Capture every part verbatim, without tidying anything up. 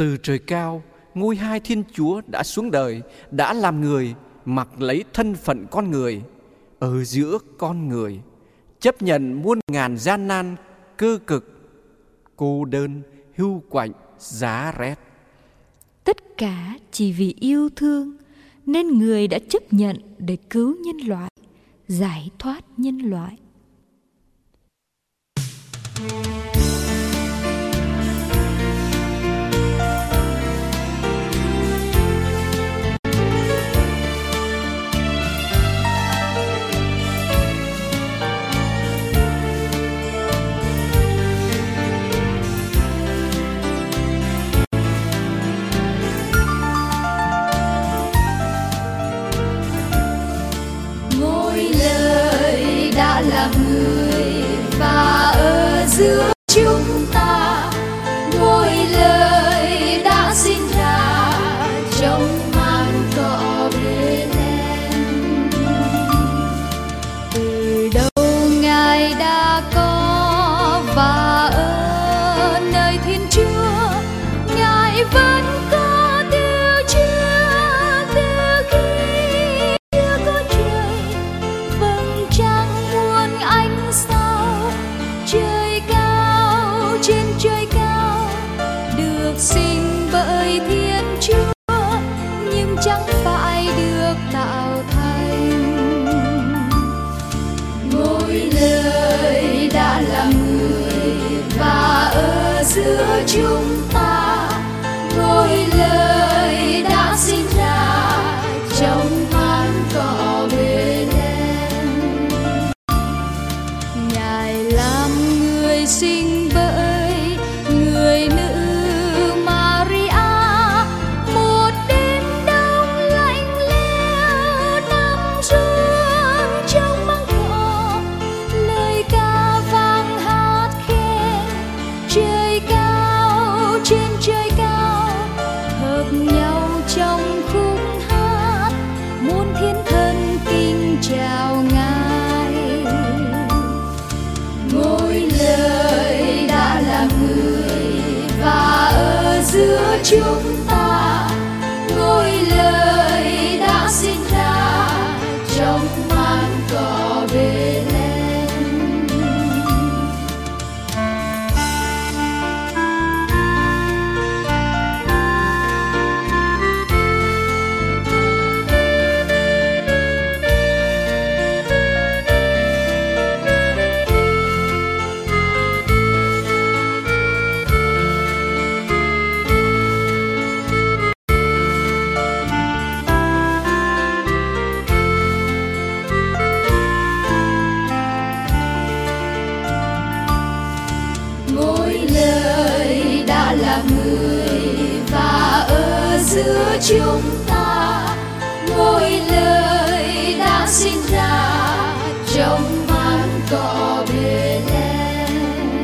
Từ trời cao, ngôi hai Thiên Chúa đã xuống đời, đã làm người, mặc lấy thân phận con người, ở giữa con người, chấp nhận muôn ngàn gian nan, cơ cực, cô đơn, hưu quạnh, giá rét. Tất cả chỉ vì yêu thương nên người đã chấp nhận để cứu nhân loại, giải thoát nhân loại. Là người và ở giữa chúng ta, ngôi lời đã sinh ra trong màn cỏ Bethlehem. Từ đâu Ngài đã có và ở nơi Thiên Chúa, Ngài vẫn có tiêu chưa từ khi chưa có trời, vầng trăng ánh sao trời cao, trên trời cao được sinh bởi Thiên Chúa, nhưng chẳng phải được tạo thành. Ngôi lời đã là người và ở giữa chúng ta, ngôi lời đã sinh ra trong màn cỏ Bethlehem. Ngài làm người sinh bởi người nữ Maria, một đêm đông lạnh lẽo nằm xuống trong măng cỏ, lời ca vang hát khen trời cao, trên trời cao hợp nhau trong khúc hát, muôn thiên thần kính chào Ngài. Ngôi lời đã là người và ở giữa chúng ta, ngôi lời đã sinh ra trong màn cỏ Bethlehem. Là người và ở giữa chúng ta, ngôi lời đã sinh ra trong màn cỏ Bethlehem.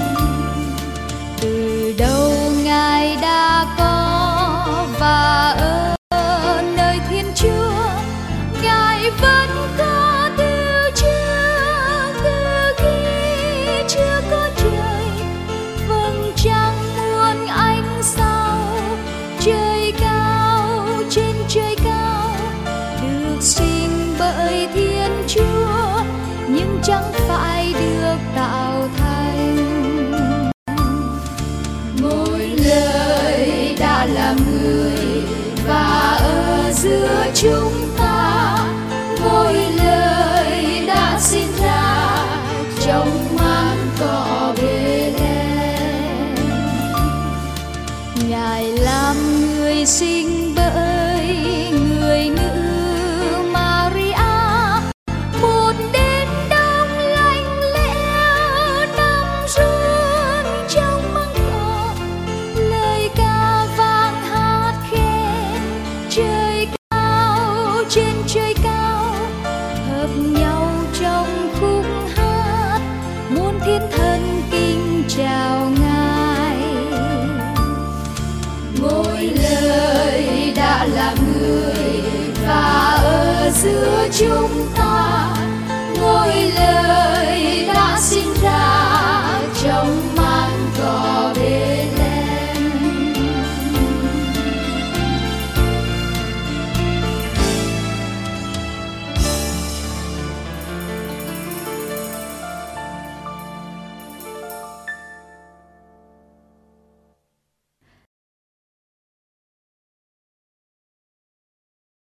Từ đâu Ngài đã có và ở nơi Thiên Chúa, Ngài vẫn có tiêu chưa từ khi chưa có trời, vầng trăng ánh sao trời cao, trên trời cao được sinh bởi Thiên Chúa, nhưng chẳng phải được tạo thành. Ngôi lời đã là người và ở giữa chúng ta, ngôi lời đã sinh ra trong màn cỏ Bethlehem. Ngài làm người sinh bởi người nữ Maria, một đêm đông lạnh lẽo nằm xuống trong măng cỏ, lời ca vang hát khen trời cao, trên trời cao hợp nhau trong khúc hát, muôn thiên thần kính chào Ngài. Ngôi lời đã là người và ở giữa chúng ta,